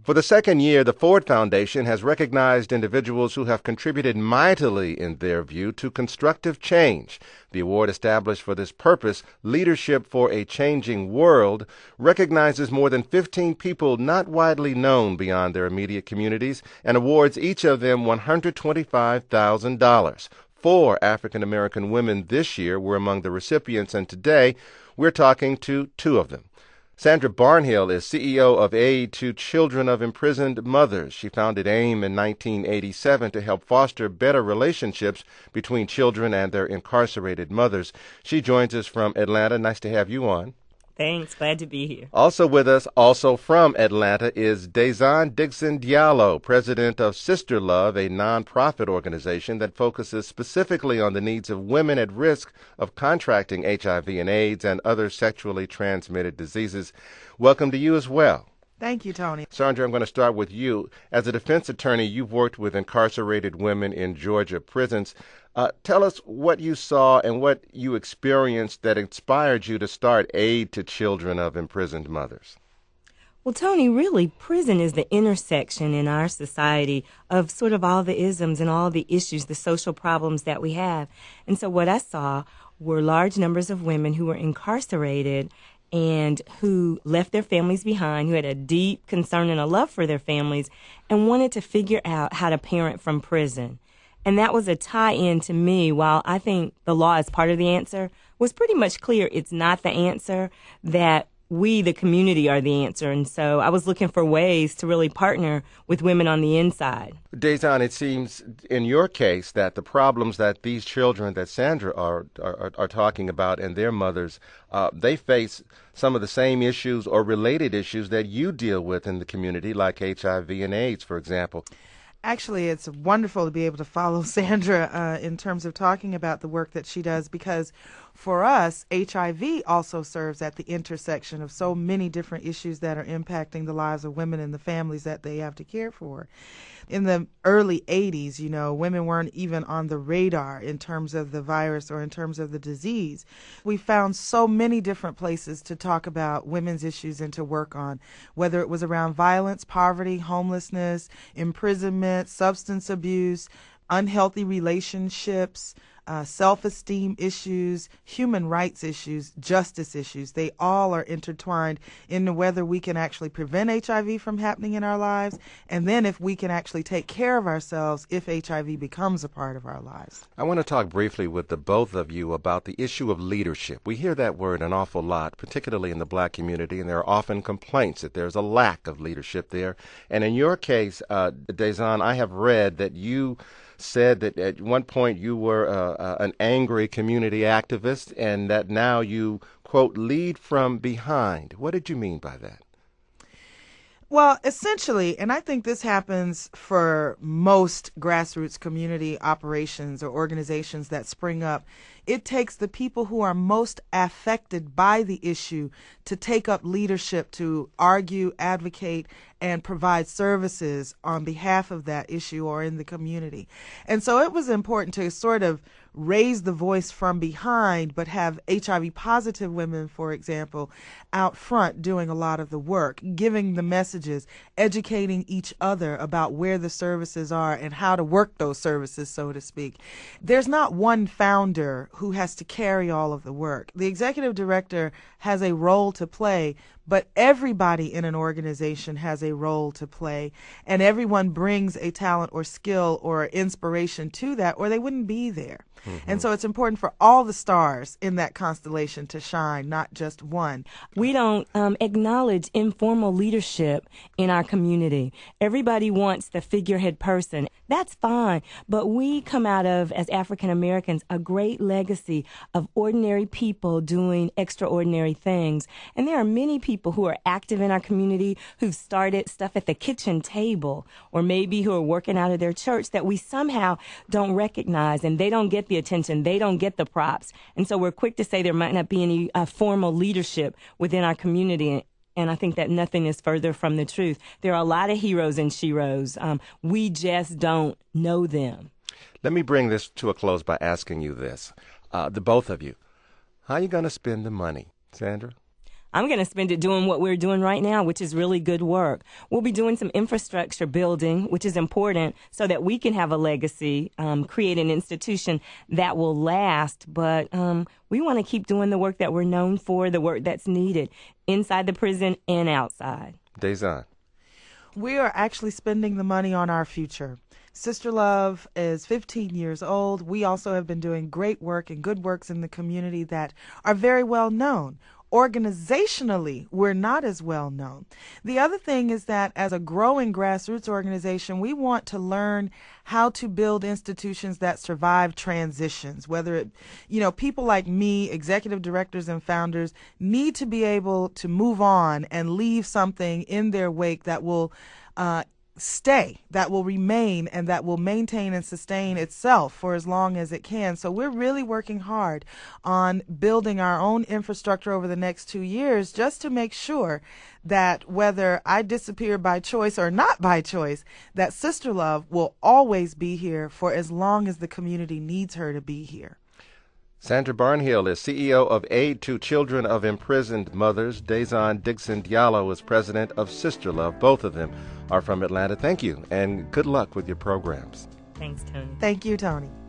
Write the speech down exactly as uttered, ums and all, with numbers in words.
For the second year, the Ford Foundation has recognized individuals who have contributed mightily, in their view, to constructive change. The award, established for this purpose, Leadership for a Changing World, recognizes more than fifteen people not widely known beyond their immediate communities and awards each of them one hundred twenty-five thousand dollars. Four African American women this year were among the recipients, and today we're talking to two of them. Sandra Barnhill is C E O of Aid to Children of Imprisoned Mothers. She founded AIM in nineteen eighty-seven to help foster better relationships between children and their incarcerated mothers. She joins us from Atlanta. Nice to have you on. Thanks. Glad to be here. Also with us, also from Atlanta, is Dazon Dixon Diallo, president of Sister Love, a nonprofit organization that focuses specifically on the needs of women at risk of contracting H I V and AIDS and other sexually transmitted diseases. Welcome to you as well. Thank you, Tony. Sandra, I'm going to start with you. As a defense attorney, you've worked with incarcerated women in Georgia prisons. Uh, tell us what you saw and what you experienced that inspired you to start Aid to Children of Imprisoned Mothers. Well, Tony, really, prison is the intersection in our society of sort of all the isms and all the issues, the social problems that we have. And so what I saw were large numbers of women who were incarcerated and who left their families behind, who had a deep concern and a love for their families, and wanted to figure out how to parent from prison. And that was a tie-in to me. While I think the law is part of the answer, was pretty much clear it's not the answer, that we, the community, are the answer. And so I was looking for ways to really partner with women on the inside. Dazon, it seems in your case that the problems that these children that Sandra are are, are talking about and their mothers, uh, they face some of the same issues or related issues that you deal with in the community, like H I V and AIDS, for example. Actually, it's wonderful to be able to follow Sandra uh, in terms of talking about the work that she does, because for us, H I V also serves at the intersection of so many different issues that are impacting the lives of women and the families that they have to care for. In the early eighties, you know, women weren't even on the radar in terms of the virus or in terms of the disease. We found so many different places to talk about women's issues and to work on, whether it was around violence, poverty, homelessness, imprisonment, substance abuse, unhealthy relationships, uh, self-esteem issues, human rights issues, justice issues. They all are intertwined into whether we can actually prevent H I V from happening in our lives, and then if we can actually take care of ourselves if H I V becomes a part of our lives. I want to talk briefly with the both of you about the issue of leadership. We hear that word an awful lot, particularly in the black community, and there are often complaints that there's a lack of leadership there. And in your case, uh, Dazon, I have read that you said that at one point you were uh, uh, an angry community activist and that now you, quote, lead from behind. What did you mean by that? Well, essentially, and I think this happens for most grassroots community operations or organizations that spring up, it takes the people who are most affected by the issue to take up leadership, to argue, advocate, and provide services on behalf of that issue or in the community. And so it was important to sort of raise the voice from behind, but have H I V positive women, for example, out front doing a lot of the work, giving the messages, educating each other about where the services are and how to work those services, so to speak. There's not one founder who has to carry all of the work. The executive director has a role to play, but everybody in an organization has a role to play, and everyone brings a talent or skill or inspiration to that, or they wouldn't be there. Mm-hmm. And so it's important for all the stars in that constellation to shine, not just one. We don't um, acknowledge informal leadership in our community. Everybody wants the figurehead person. That's fine, but we come out of, as African Americans, a great legacy of ordinary people doing extraordinary things. And there are many people who are active in our community who've started stuff at the kitchen table, or maybe who are working out of their church that we somehow don't recognize, and they don't get the attention, they don't get the props. And so we're quick to say there might not be any uh, formal leadership within our community. And I think that nothing is further from the truth. There are a lot of heroes and sheroes. Um, we just don't know them. Let me bring this to a close by asking you this, uh, the both of you. How are you going to spend the money, Sandra? I'm going to spend it doing what we're doing right now, which is really good work. We'll be doing some infrastructure building, which is important so that we can have a legacy, um, create an institution that will last. But um, we want to keep doing the work that we're known for, the work that's needed inside the prison and outside. Dazon. We are actually spending the money on our future. Sister Love is fifteen years old. We also have been doing great work and good works in the community that are very well known. Organizationally, we're not as well known. The other thing is that as a growing grassroots organization, we want to learn how to build institutions that survive transitions, whether it, you know, people like me, executive directors and founders, need to be able to move on and leave something in their wake that will uh, stay, that will remain, and that will maintain and sustain itself for as long as it can. So we're really working hard on building our own infrastructure over the next two years just to make sure that whether I disappear by choice or not by choice, that Sister Love will always be here for as long as the community needs her to be here. Sandra Barnhill is C E O of Aid to Children of Imprisoned Mothers. Dazon Dixon Diallo is president of Sister Love. Both of them are from Atlanta. Thank you, and good luck with your programs. Thanks, Tony. Thank you, Tony.